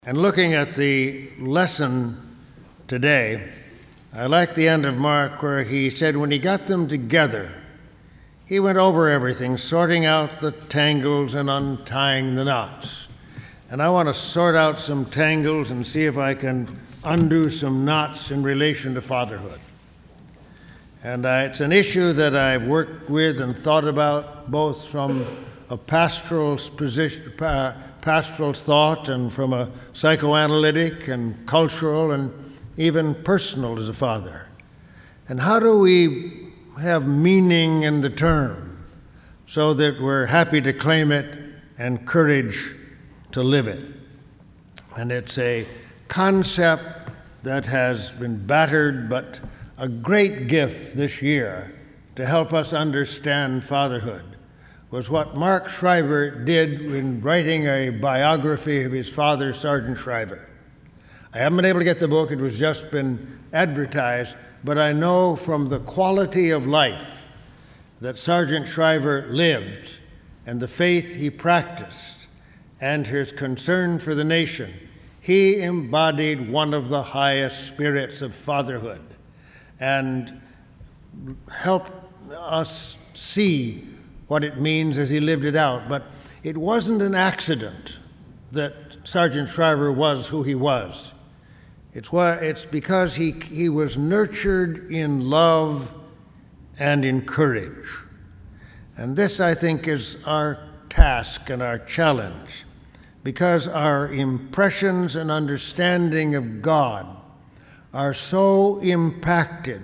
And looking at the lesson today, I like the end of Mark where he said when he got them together, he went over everything, sorting out the tangles and untying the knots. And I want to sort out some tangles and see if I can undo some knots in relation to fatherhood. And it's an issue that I've worked with and thought about both from a pastoral thought and from a psychoanalytic and cultural and even personal as a father. And how do we have meaning in the term so that we're happy to claim it and courage to live it? And it's a concept that has been battered, but a great gift this year to help us understand fatherhood was what Mark Schreiber did in writing a biography of his father, Sargent Shriver. I haven't been able to get the book, it was just been advertised, but I know from the quality of life that Sargent Shriver lived and the faith he practiced and his concern for the nation, he embodied one of the highest spirits of fatherhood and helped us see what it means as he lived it out. But it wasn't an accident that Sargent Shriver was who he was. It's because he was nurtured in love and in courage. And this, I think, is our task and our challenge, because our impressions and understanding of God are so impacted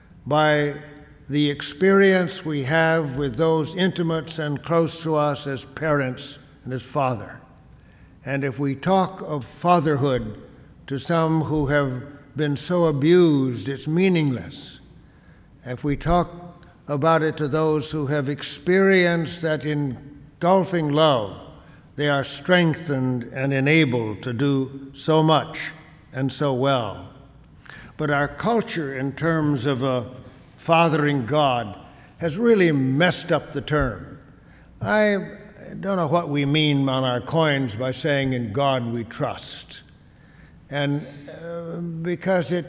by the experience we have with those intimates and close to us as parents and as father. And if we talk of fatherhood to some who have been so abused, it's meaningless. If we talk about it to those who have experienced that engulfing love, they are strengthened and enabled to do so much and so well. But our culture, in terms of a fathering God, has really messed up the term. I don't know what we mean on our coins by saying in God we trust. And because it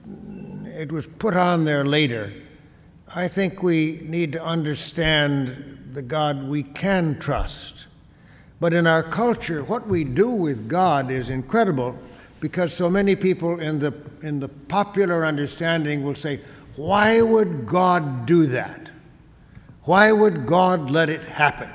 was put on there later, I think we need to understand the God we can trust. But in our culture, what we do with God is incredible, because so many people in the popular understanding will say, why would God do that? Why would God let it happen?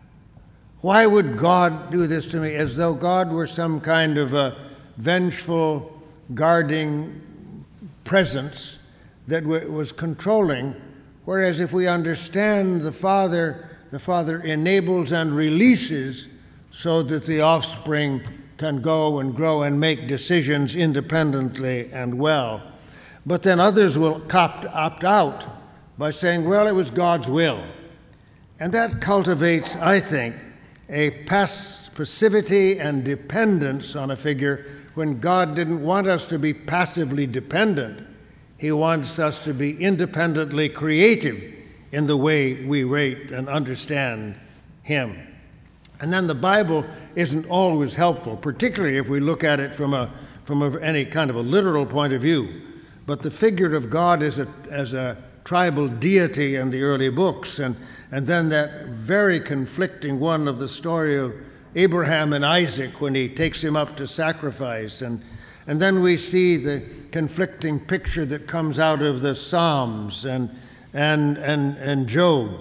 Why would God do this to me? As though God were some kind of a vengeful, guarding presence that was controlling. Whereas if we understand the Father enables and releases so that the offspring can go and grow and make decisions independently and well. But then others will opt out by saying, well, it was God's will. And that cultivates, I think, a passivity and dependence on a figure when God didn't want us to be passively dependent. He wants us to be independently creative in the way we rate and understand Him. And then the Bible isn't always helpful, particularly if we look at it from any kind of a literal point of view. But the figure of God as a tribal deity in the early books, and then that very conflicting one of the story of Abraham and Isaac when he takes him up to sacrifice, and then we see the conflicting picture that comes out of the Psalms and Job.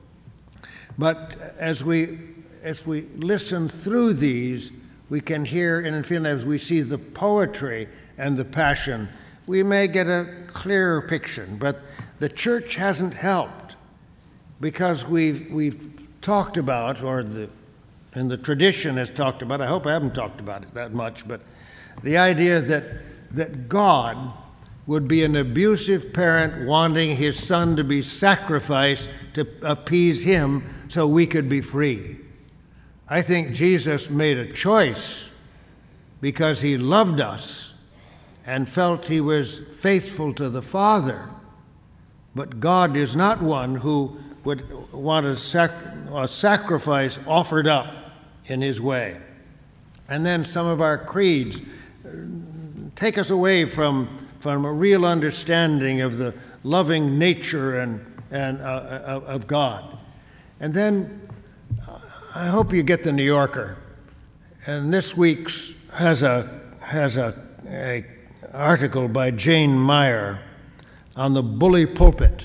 But as we listen through these, we can hear, and feel as we see the poetry and the passion, we may get a clearer picture. But the church hasn't helped, because we've talked about, and the tradition has talked about, I hope I haven't talked about it that much, but the idea that God would be an abusive parent wanting his son to be sacrificed to appease him so we could be free. I think Jesus made a choice because he loved us and felt he was faithful to the Father. But God is not one who would want a sacrifice offered up in his way. and then some of our creeds take us away from a real understanding of the loving nature of God. And then I hope you get the New Yorker. And this week's has a article by Jane Meyer on the bully pulpit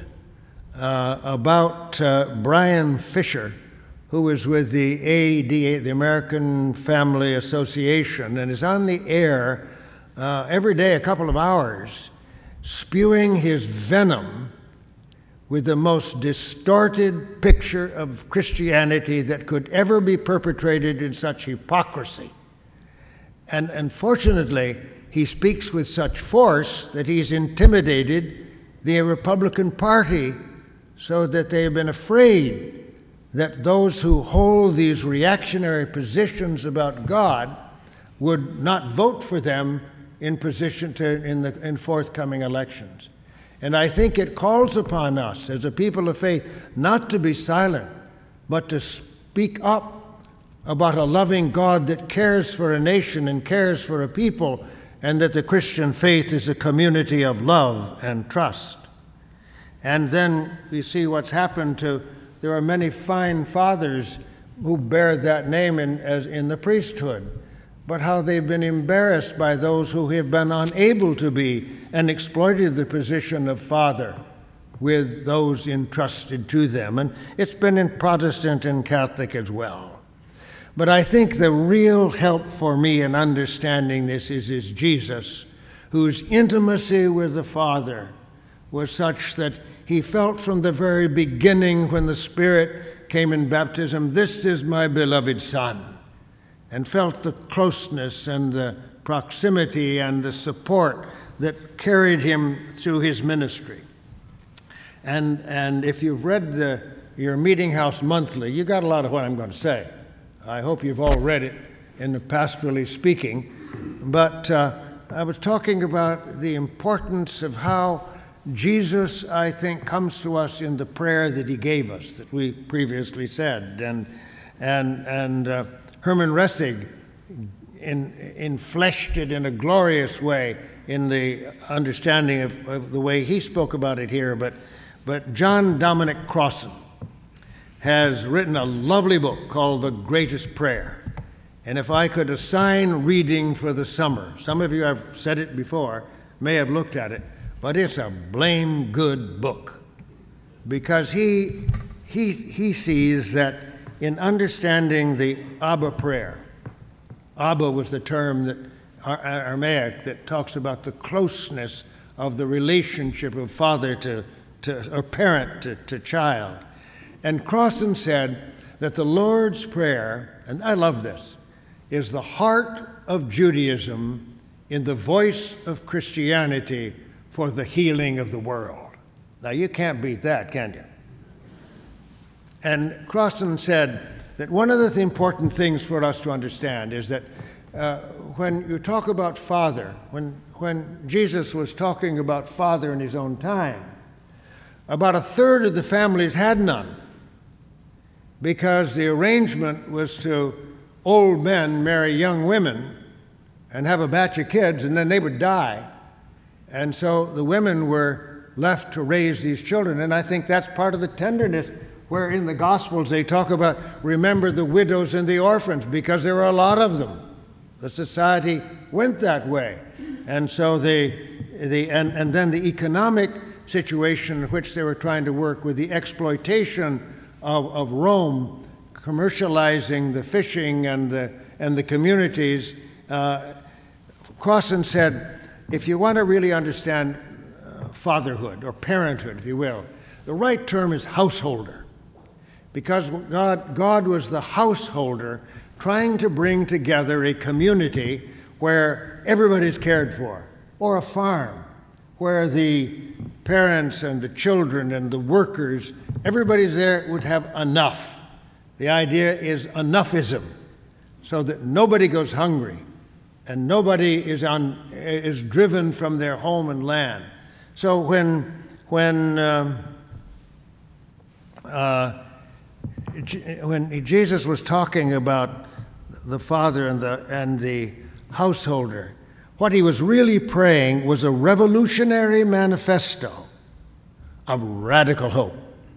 about Brian Fisher, who is with the ADA, the American Family Association, and is on the air every day a couple of hours, spewing his venom with the most distorted picture of Christianity that could ever be perpetrated in such hypocrisy. And unfortunately, he speaks with such force that he's intimidated the Republican Party so that they have been afraid that those who hold these reactionary positions about God would not vote for them in forthcoming elections. And I think it calls upon us as a people of faith not to be silent, but to speak up about a loving God that cares for a nation and cares for a people, and that the Christian faith is a community of love and trust. And then we see what's happened there are many fine fathers who bear that name in the priesthood, but how they've been embarrassed by those who have been unable to be and exploited the position of father with those entrusted to them. And it's been in Protestant and Catholic as well. But I think the real help for me in understanding this is Jesus, whose intimacy with the Father was such that he felt from the very beginning when the Spirit came in baptism, "This is my beloved Son," and felt the closeness and the proximity and the support that carried him through his ministry. And if you've read your Meeting House Monthly, you got a lot of what I'm going to say. I hope you've all read it in the Pastorally Speaking. But I was talking about the importance of how Jesus, I think, comes to us in the prayer that he gave us, that we previously said. And Herman Ressig infleshed it in a glorious way in the understanding of the way he spoke about it here. But John Dominic Crossan has written a lovely book called The Greatest Prayer. And if I could assign reading for the summer, some of you have said it before, may have looked at it, but it's a blame good book, because he sees that in understanding the Abba prayer, Abba was the term that Aramaic that talks about the closeness of the relationship of father to or parent to child. And Crossan said that the Lord's Prayer, and I love this, is the heart of Judaism in the voice of Christianity for the healing of the world. Now, you can't beat that, can you? And Crossan said that one of the important things for us to understand is that when you talk about father, when Jesus was talking about father in his own time, about a third of the families had none, because the arrangement was to old men marry young women and have a batch of kids, and then they would die. And so the women were left to raise these children. And I think that's part of the tenderness, where in the Gospels they talk about remember the widows and the orphans, because there were a lot of them. The society went that way. And so and then the economic situation in which they were trying to work with the exploitation of Rome, commercializing the fishing and the communities. Crossan said, if you want to really understand fatherhood or parenthood, if you will, the right term is householder, because God was the householder trying to bring together a community where everybody's cared for, or a farm where the parents and the children and the workers, everybody's there would have enough. The idea is enoughism, so that nobody goes hungry and nobody is driven from their home and land. So when Jesus was talking about the father and the householder, what he was really praying was a revolutionary manifesto of radical hope.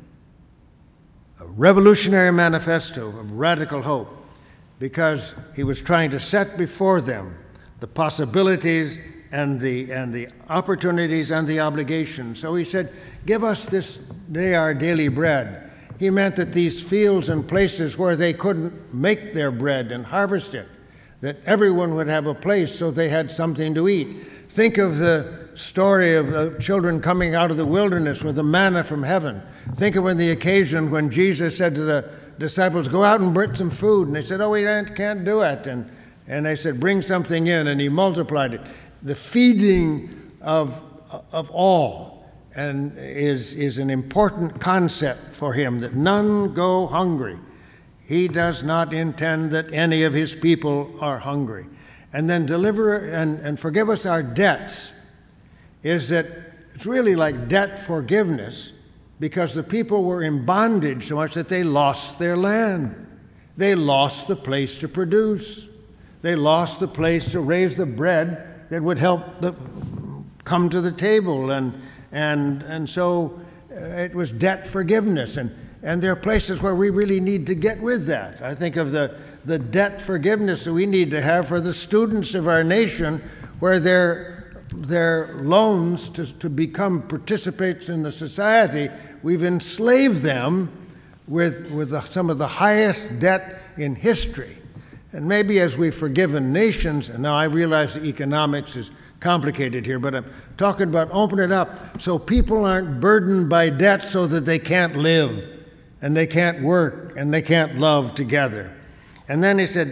A revolutionary manifesto of radical hope, because he was trying to set before them the possibilities and the opportunities and the obligations. So he said, give us this day our daily bread. He meant that these fields and places where they couldn't make their bread and harvest it, that everyone would have a place so they had something to eat. Think of the story of the children coming out of the wilderness with the manna from heaven. Think of the occasion when Jesus said to the disciples, go out and bring some food. And they said, oh, we can't do it. And they said, bring something in. And he multiplied it. The feeding of all and is an important concept for him, that none go hungry. He does not intend that any of his people are hungry. And then deliver and forgive us our debts is that it's really like debt forgiveness, because the people were in bondage so much that they lost their land. They lost the place to produce. They lost the place to raise the bread that would help come to the table. And so it was debt forgiveness. And there are places where we really need to get with that. I think of the debt forgiveness that we need to have for the students of our nation, where their loans to become participants in the society, we've enslaved them with some of the highest debt in history. And maybe as we've forgiven nations, and now I realize the economics is complicated here, but I'm talking about open it up so people aren't burdened by debt so that they can't live and they can't work and they can't love together. And then he said,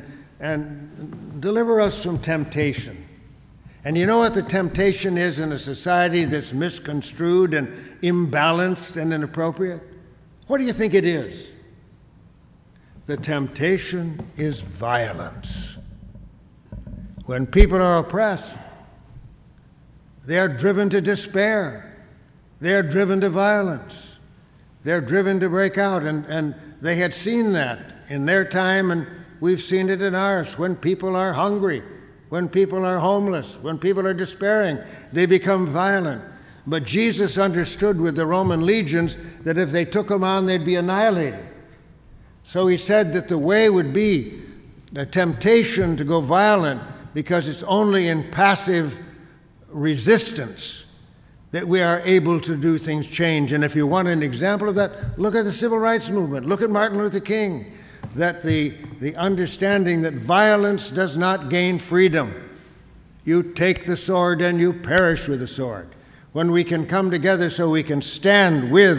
and deliver us from temptation. And you know what the temptation is in a society that's misconstrued and imbalanced and inappropriate? What do you think it is? The temptation is violence. When people are oppressed, they are driven to despair. They are driven to violence. They're driven to break out. And they had seen that in their time, and we've seen it in ours. When people are hungry, when people are homeless, when people are despairing, they become violent. But Jesus understood with the Roman legions that if they took them on, they'd be annihilated. So he said that the way would be the temptation to go violent, because it's only in passive resistance that we are able to do things change. And if you want an example of that, look at the civil rights movement. Look at Martin Luther King. That the understanding that violence does not gain freedom. You take the sword and you perish with the sword. When we can come together so we can stand with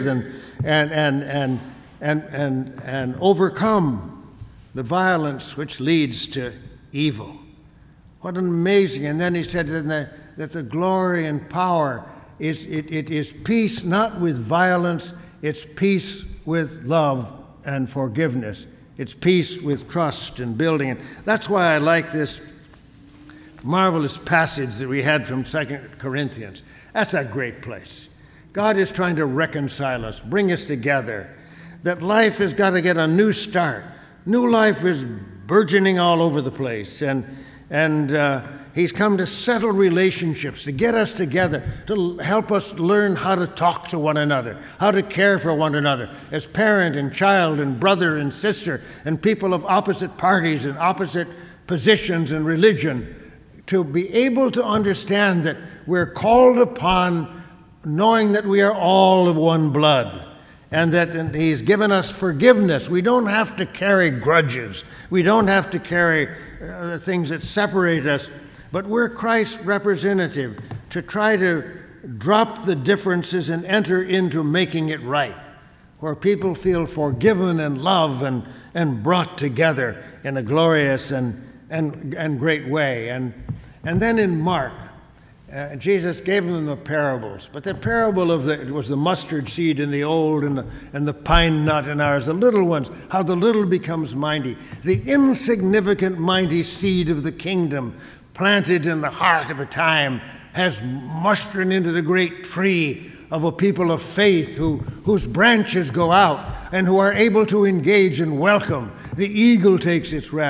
and overcome the violence which leads to evil. What an amazing! And then he said that the glory and power it is peace, not with violence. It's peace with love and forgiveness. It's peace with trust and building. And that's why I like this marvelous passage that we had from 2 Corinthians. That's a great place. God is trying to reconcile us, bring us together. That life has got to get a new start. New life is burgeoning all over the place. And he's come to settle relationships, to get us together, to help us learn how to talk to one another, how to care for one another, as parent and child and brother and sister and people of opposite parties and opposite positions and religion, to be able to understand that we're called upon knowing that we are all of one blood. And that he's given us forgiveness. We don't have to carry grudges. We don't have to carry things that separate us. But we're Christ's representative to try to drop the differences and enter into making it right, where people feel forgiven and loved and brought together in a glorious and great way. And then in Mark, Jesus gave them the parables, but the parable it was the mustard seed in the old and the pine nut in ours, the little ones, how the little becomes mighty. The insignificant mighty seed of the kingdom planted in the heart of a time has mustered into the great tree of a people of faith whose branches go out and who are able to engage and welcome. The eagle takes its rest.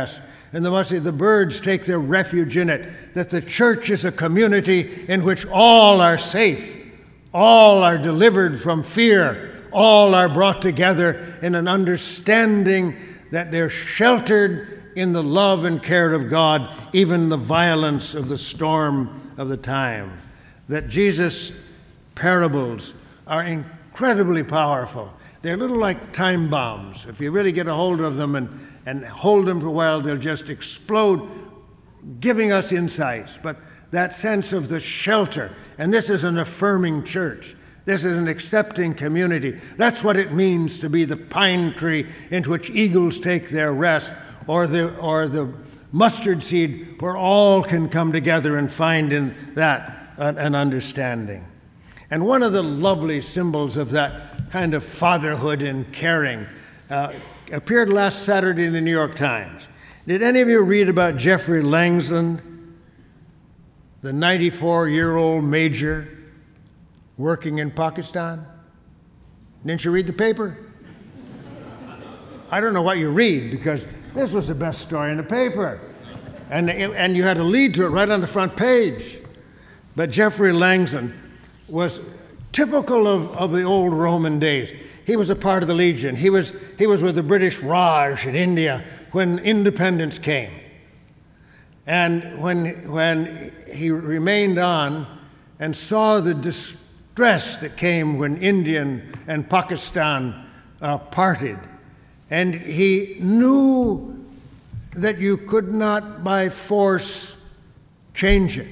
and the birds take their refuge in it, that the church is a community in which all are safe, all are delivered from fear, all are brought together in an understanding that they're sheltered in the love and care of God, even the violence of the storm of the time. That Jesus' parables are incredibly powerful. They're a little like time bombs. If you really get a hold of them and hold them for a while, they'll just explode, giving us insights. But that sense of the shelter, and this is an affirming church. This is an accepting community. That's what it means to be the pine tree into which eagles take their rest, or the mustard seed where all can come together and find in that an understanding. And one of the lovely symbols of that kind of fatherhood and caring appeared last Saturday in the New York Times. Did any of you read about Jeffrey Langsland, the 94-year-old major working in Pakistan? Didn't you read the paper? I don't know what you read, because this was the best story in the paper. And you had a lead to it right on the front page. But Jeffrey Langsland was typical of the old Roman days. He was a part of the Legion. He was with the British Raj in India when independence came. And when he remained on and saw the distress that came when India and Pakistan parted, and he knew that you could not by force change it.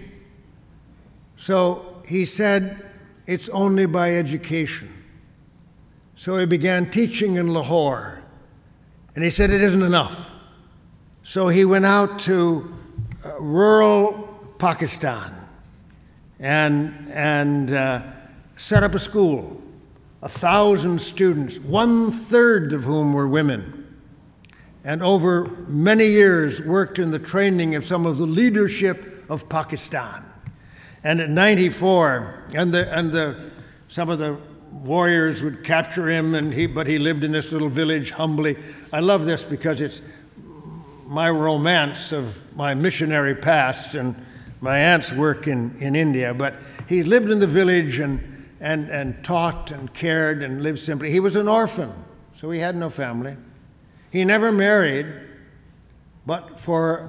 So he said, it's only by education. So he began teaching in Lahore. And he said it isn't enough. So he went out to rural Pakistan and set up a school. 1,000 students, 1/3 of whom were women. And over many years worked in the training of some of the leadership of Pakistan. And at 94, some of the warriors would capture him, but he lived in this little village humbly. I love this because it's my romance of my missionary past and my aunt's work in India. But he lived in the village and taught and cared and lived simply. He was an orphan, so he had no family. He never married, but for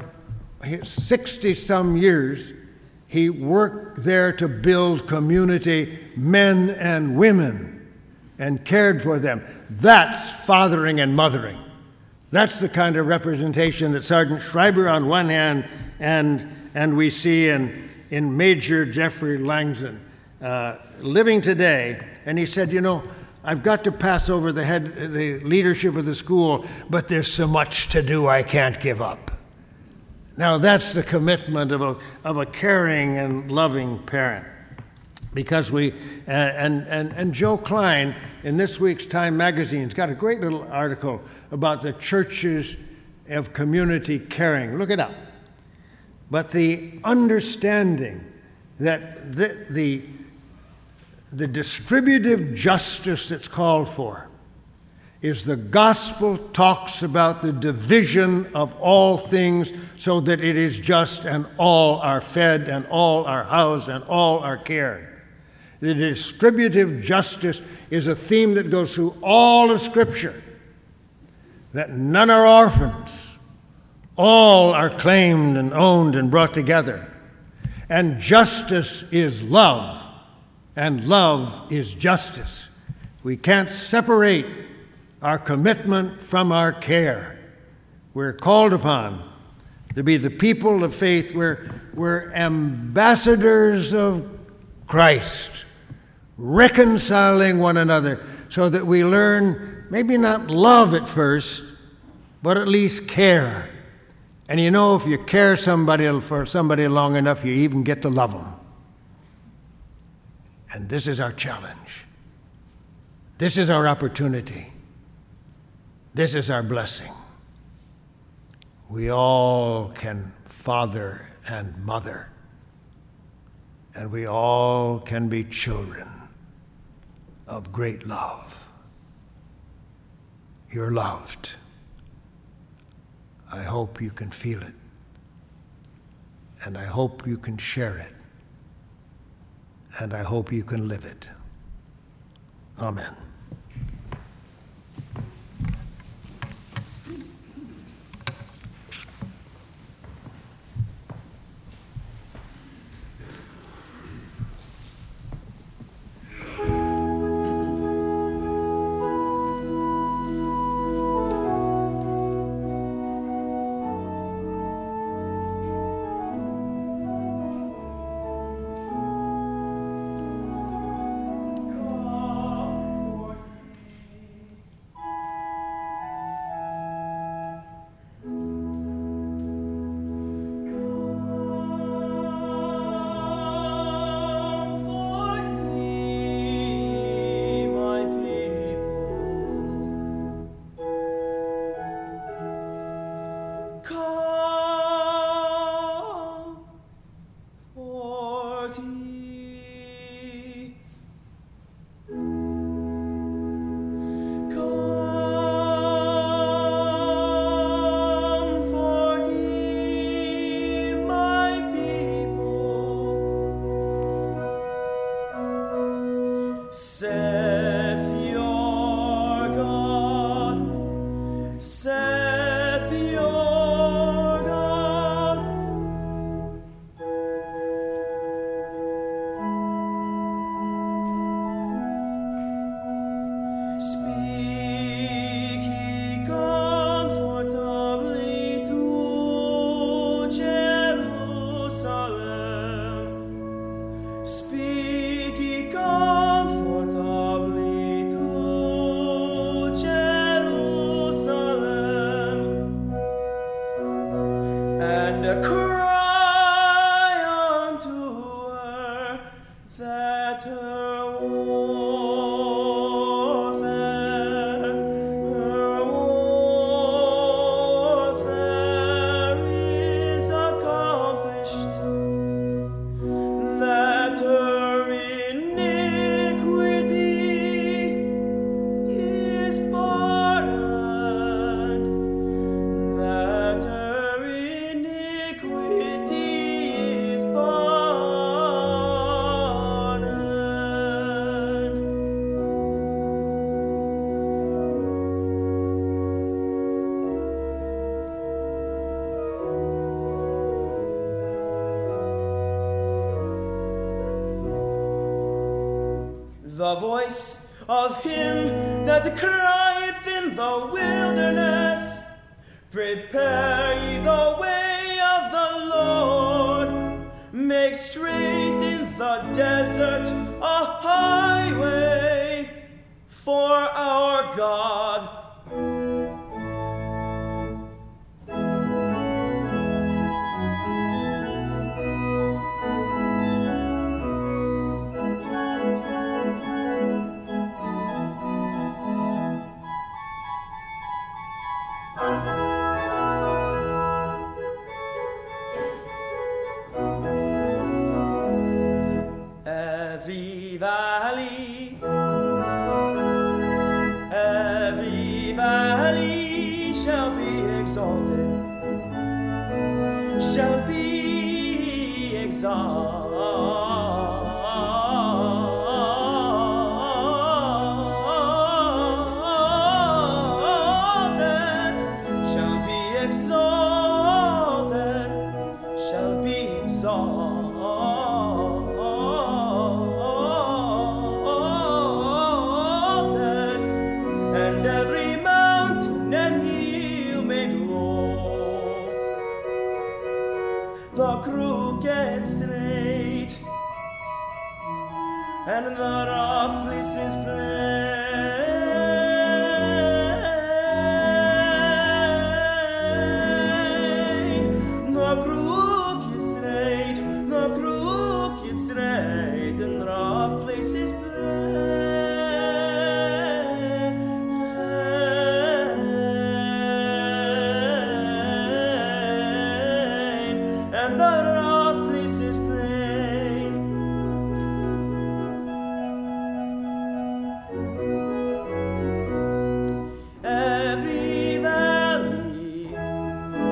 60-some years, he worked there to build community, men and women, and cared for them. That's fathering and mothering. That's the kind of representation that Sergeant Schreiber on one hand and we see in Major Jeffrey Langsland living today. And he said, I've got to pass over the leadership of the school, but there's so much to do I can't give up. Now that's the commitment of a caring and loving parent. Because and Joe Klein in this week's Time magazine's got a great little article about the churches of community caring. Look it up. But the understanding that the distributive justice that's called for is the gospel talks about the division of all things so that it is just and all are fed and all are housed and all are cared. The distributive justice is a theme that goes through all of Scripture, that none are orphans, all are claimed and owned and brought together. And justice is love, and love is justice. We can't separate our commitment from our care. We're called upon to be the people of faith. We're ambassadors of Christ, reconciling one another so that we learn maybe not love at first, but at least care. And if you care for somebody long enough, you even get to love them. And this is our challenge. This is our opportunity. This is our blessing. We all can father and mother, and we all can be children of great love. You're loved. I hope you can feel it. And I hope you can share it. And I hope you can live it. Amen. The voice of him that crieth in the wilderness, prepare ye the way of the Lord, make straight in the desert a highway for our God. Every valley shall be exalted, shall be exalted. The crooked straight, and the rough places plain. The crooked straight, and rough places plain. And the rough places plain. Every valley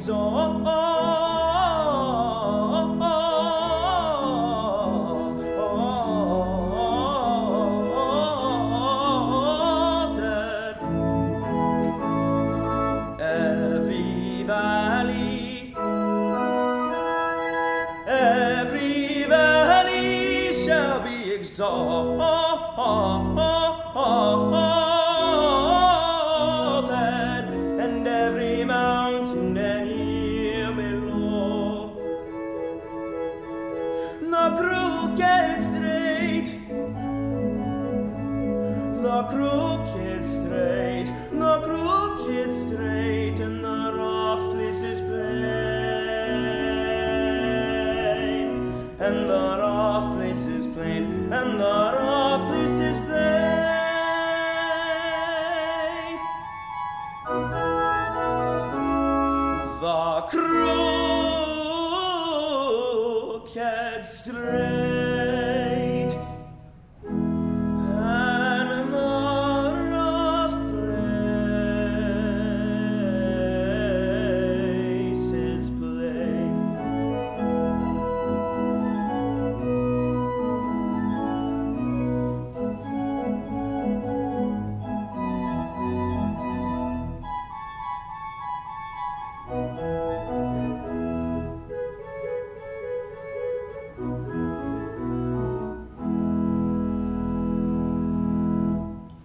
Every valley shall be exalted, and every mountain and hill below. The crooked straight, the crooked straight, the crooked straight, and the rough places plain, and the rough places plain, and the rough places plain. The crooked straight.